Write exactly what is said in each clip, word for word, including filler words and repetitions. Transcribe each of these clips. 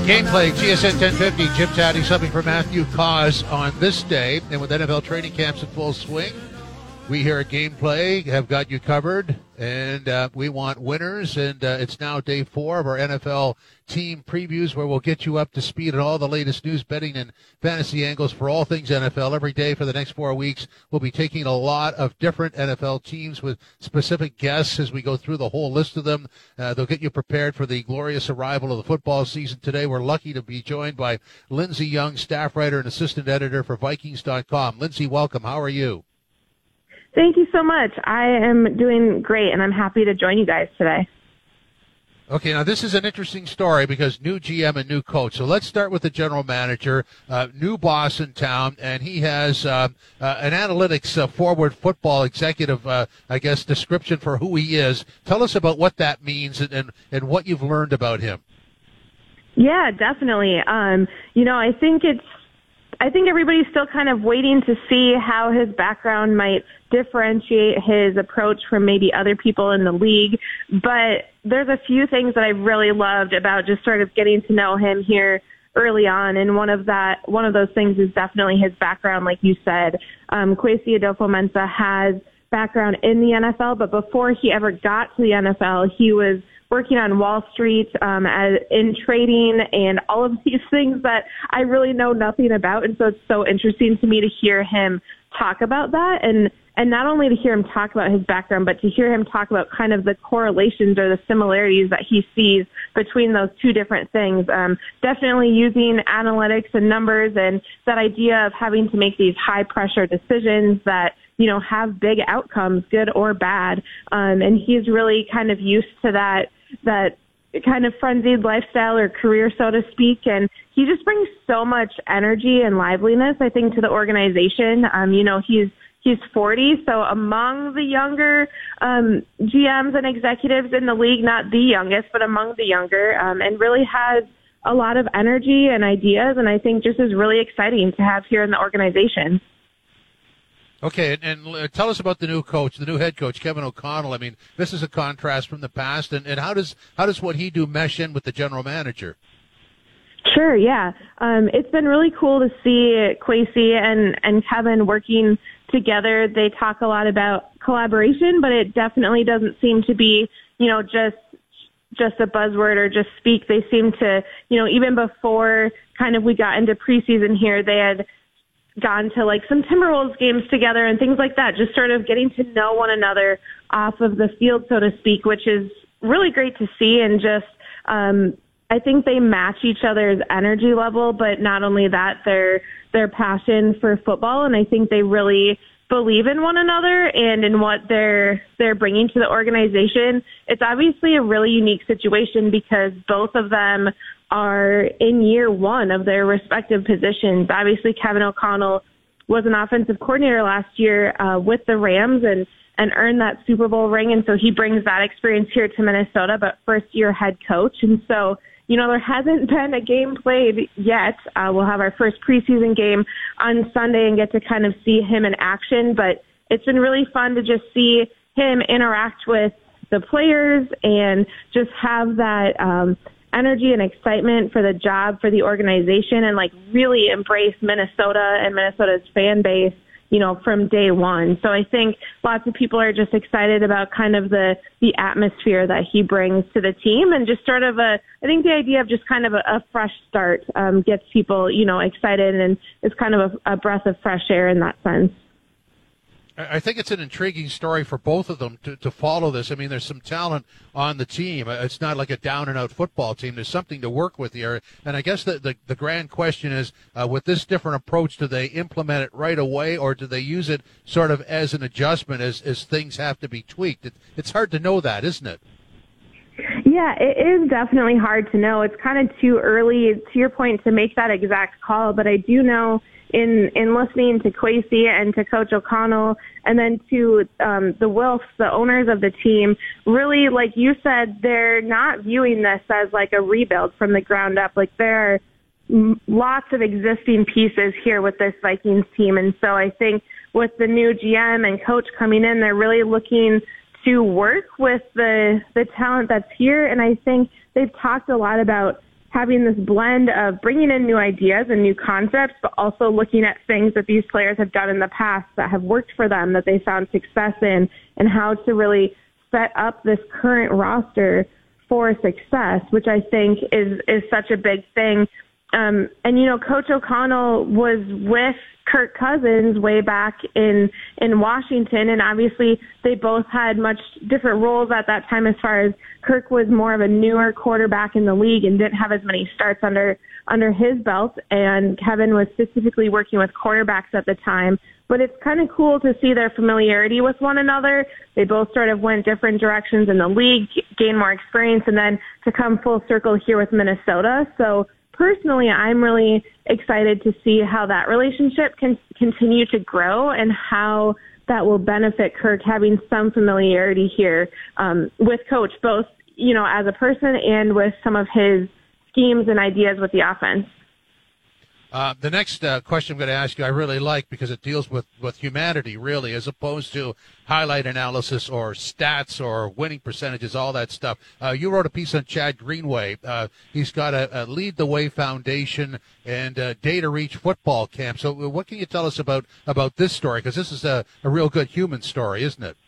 Gameplay, G S N ten fifty, Jim Taddy, something for Matthew Cause on this day. And with N F L training camps in full swing, we here at Gameplay have got you covered, and uh, we want winners. And uh, it's now day four of our N F L team previews, where we'll get you up to speed on all the latest news, betting, and fantasy angles for all things N F L. Every day for the next four weeks, we'll be taking a lot of different N F L teams with specific guests as we go through the whole list of them. Uh, they'll get you prepared for the glorious arrival of the football season. Today, we're lucky to be joined by Lindsey Young, staff writer and assistant editor for Vikings dot com. Lindsey, welcome. How are you? Thank you so much. I am doing great, and I'm happy to join you guys today. Okay, now this is an interesting story because new G M and new coach. So let's start with the general manager, uh, new boss in town, and he has uh, uh, an analytics uh, forward football executive, uh, I guess, description for who he is. Tell us about what that means and, and, and what you've learned about him. Yeah, definitely. Um, you know, I think it's I think everybody's still kind of waiting to see how his background might differentiate his approach from maybe other people in the league. But there's a few things that I really loved about just sort of getting to know him here early on. And one of that, one of those things is definitely his background, like you said. Um, Kwesi Adofo-Mensah has background in the N F L, but before he ever got to the N F L, he was working on Wall Street, um, as, in trading and all of these things that I really know nothing about. And so it's so interesting to me to hear him talk about that, and, and not only to hear him talk about his background, but to hear him talk about kind of the correlations or the similarities that he sees between those two different things. Um, definitely using analytics and numbers and that idea of having to make these high pressure decisions that, you know, have big outcomes, good or bad. Um, and he's really kind of used to that, that kind of frenzied lifestyle or career, so to speak. And he just brings so much energy and liveliness, I think, to the organization. Um, you know, he's, he's forty. So among the younger, um, G Ms and executives in the league, not the youngest, but among the younger, um, and really has a lot of energy and ideas. And I think just is really exciting to have here in the organization. Okay, and, and tell us about the new coach, the new head coach, Kevin O'Connell. I mean, this is a contrast from the past, and, and how does how does what he do mesh in with the general manager? Sure, yeah. Um, it's been really cool to see Kwesi and, and Kevin working together. They talk a lot about collaboration, but it definitely doesn't seem to be, you know, just just a buzzword or just speak. They seem to, you know, even before kind of we got into preseason here, they had gone to like some Timberwolves games together and things like that, just sort of getting to know one another off of the field, so to speak, which is really great to see. And just, um, I think they match each other's energy level, but not only that, their, their passion for football. And I think they really believe in one another and in what they're, they're bringing to the organization. It's obviously a really unique situation because both of them are in year one of their respective positions. Obviously, Kevin O'Connell was an offensive coordinator last year uh, with the Rams and, and earned that Super Bowl ring. And so he brings that experience here to Minnesota, but first year head coach. And so, you know, there hasn't been a game played yet. Uh, we'll have our first preseason game on Sunday and get to kind of see him in action. But it's been really fun to just see him interact with the players and just have that, um, energy and excitement for the job, for the organization, and like really embrace Minnesota and Minnesota's fan base, you know, from day one. So I think lots of people are just excited about kind of the, the atmosphere that he brings to the team, and just sort of a, I think the idea of just kind of a, a fresh start um, gets people, you know, excited, and is kind of a, a breath of fresh air in that sense. I think it's an intriguing story for both of them to, to follow this. I mean, there's some talent on the team. It's not like a down-and-out football team. There's something to work with here. And I guess the, the, the grand question is, uh, with this different approach, do they implement it right away, or do they use it sort of as an adjustment as, as things have to be tweaked? It, it's hard to know that, isn't it? Yeah, it is definitely hard to know. It's kind of too early, to your point, to make that exact call. But I do know in in listening to Kwesi and to Coach O'Connell, and then to um, the Wilfs, the owners of the team, really, like you said, they're not viewing this as like a rebuild from the ground up. Like there are lots of existing pieces here with this Vikings team. And so I think with the new G M and coach coming in, they're really looking to work with the the talent that's here. And I think they've talked a lot about having this blend of bringing in new ideas and new concepts, but also looking at things that these players have done in the past that have worked for them, that they found success in, and how to really set up this current roster for success, which I think is, is such a big thing. Um, and, you know, Coach O'Connell was with Kirk Cousins way back in, in Washington, and obviously they both had much different roles at that time as far as Kirk was more of a newer quarterback in the league and didn't have as many starts under, under his belt, and Kevin was specifically working with quarterbacks at the time. But it's kind of cool to see their familiarity with one another. They both sort of went different directions in the league, gained more experience, and then to come full circle here with Minnesota. So personally, I'm really excited to see how that relationship can continue to grow and how that will benefit Kirk having some familiarity here um, with Coach, both, you know, as a person and with some of his schemes and ideas with the offense. Uh, the next uh, question I'm going to ask you I really like because it deals with, with humanity, really, as opposed to highlight analysis or stats or winning percentages, all that stuff. Uh, you wrote a piece on Chad Greenway. Uh, he's got a, a Lead the Way Foundation and uh, Data Reach football camp. So what can you tell us about, about this story? Because this is a, a real good human story, isn't it?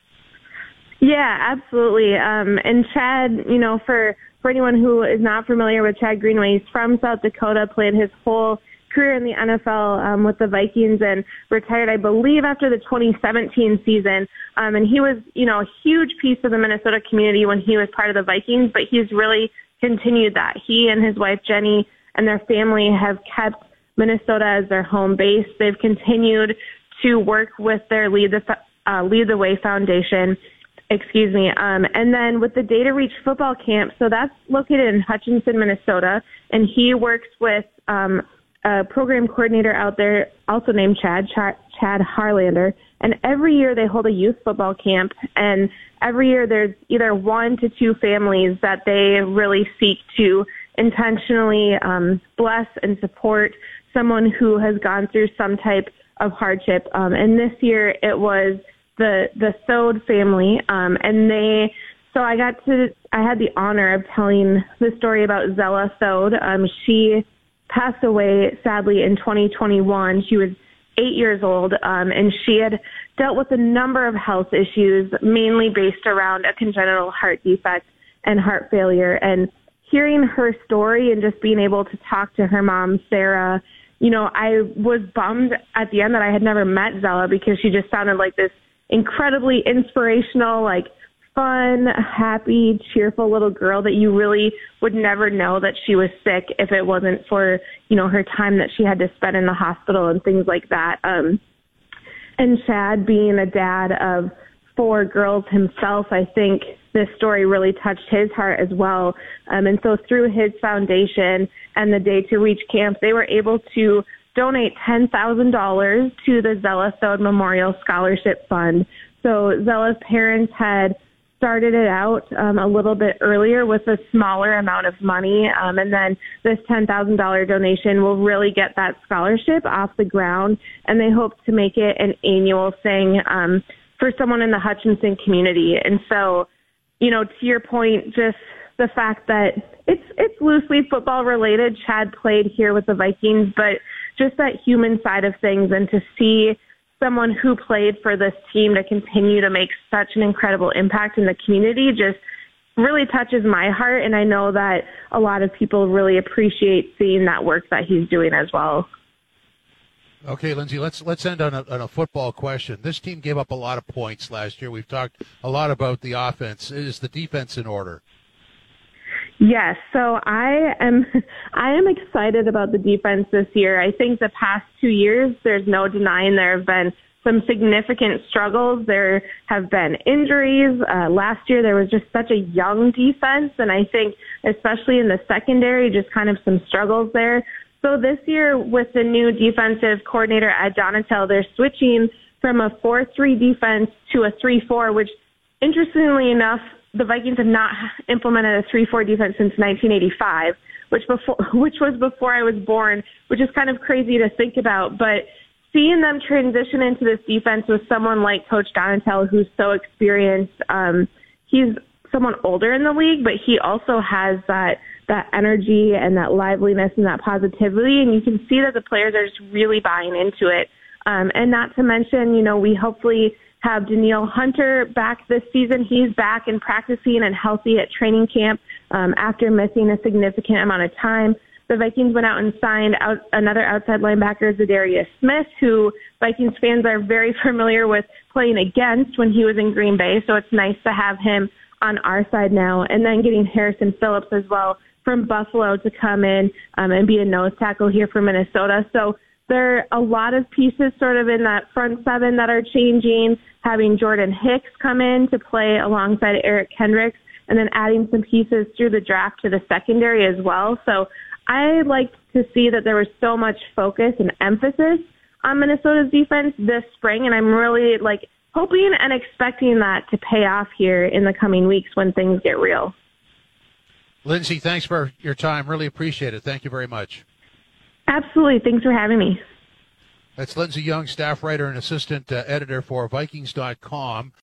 Yeah, absolutely. Um, and Chad, you know, for, for anyone who is not familiar with Chad Greenway, he's from South Dakota, played his whole career in the N F L um, with the Vikings and retired, I believe, after the twenty seventeen season. Um, and he was, you know, a huge piece of the Minnesota community when he was part of the Vikings, but he's really continued that. He and his wife, Jenny, and their family have kept Minnesota as their home base. They've continued to work with their Lead the, uh, Lead the Way Foundation, excuse me. Um, and then with the Data Reach football camp, so that's located in Hutchinson, Minnesota, and he works with um, a program coordinator out there also named Chad, Chad, Chad Harlander. And every year they hold a youth football camp, and every year there's either one to two families that they really seek to intentionally um, bless and support someone who has gone through some type of hardship. Um, and this year it was the, the Thode family. Um, and they, so I got to, I had the honor of telling the story about Zella Thode. Um, she passed away, sadly, in twenty twenty-one. She was eight years old, um, and she had dealt with a number of health issues, mainly based around a congenital heart defect and heart failure. And hearing her story and just being able to talk to her mom, Sarah, you know, I was bummed at the end that I had never met Zella because she just sounded like this incredibly inspirational, like, fun, happy, cheerful little girl that you really would never know that she was sick if it wasn't for, you know, her time that she had to spend in the hospital and things like that. Um, and Chad, being a dad of four girls himself, I think this story really touched his heart as well. Um, and so through his foundation and the Day to Reach camp, they were able to donate ten thousand dollars to the Zella Thode Memorial Scholarship Fund. So Zella's parents had started it out um, a little bit earlier with a smaller amount of money, um, and then this ten thousand dollars donation will really get that scholarship off the ground, and they hope to make it an annual thing um, for someone in the Hutchinson community. And so, you know, to your point, just the fact that it's it's loosely football related. Chad played here with the Vikings, but just that human side of things, and to see someone who played for this team to continue to make such an incredible impact in the community just really touches my heart. And I know that a lot of people really appreciate seeing that work that he's doing as well. Okay, Lindsay, let's let's end on a, on a football question. This team gave up a lot of points last year. We've talked a lot about the offense. Is the defense in order? Yes, so I am I am excited about the defense this year. I think the past two years, there's no denying there have been some significant struggles. There have been injuries. Uh, last year, there was just such a young defense, and I think especially in the secondary, just kind of some struggles there. So this year, with the new defensive coordinator at Donatel, they're switching from a four three defense to a three four, which, interestingly enough, the Vikings have not implemented a three four defense since nineteen eighty-five, which before, which was before I was born, which is kind of crazy to think about. But seeing them transition into this defense with someone like Coach Donatel, who's so experienced, um, he's someone older in the league, but he also has that that energy and that liveliness and that positivity, and you can see that the players are just really buying into it. Um, and not to mention, you know, we hopefully have Danielle Hunter back this season. He's back and practicing and healthy at training camp um, after missing a significant amount of time. The Vikings went out and signed out another outside linebacker, Zadarius Smith, who Vikings fans are very familiar with playing against when he was in Green Bay. So it's nice to have him on our side now. And then getting Harrison Phillips as well from Buffalo to come in um, and be a nose tackle here for Minnesota. So there are a lot of pieces sort of in that front seven that are changing, having Jordan Hicks come in to play alongside Eric Kendricks, and then adding some pieces through the draft to the secondary as well. So I like to see that there was so much focus and emphasis on Minnesota's defense this spring, and I'm really like hoping and expecting that to pay off here in the coming weeks when things get real. Lindsay, thanks for your time. Really appreciate it. Thank you very much. Absolutely. Thanks for having me. That's Lindsay Young, staff writer and assistant uh, editor for Vikings dot com.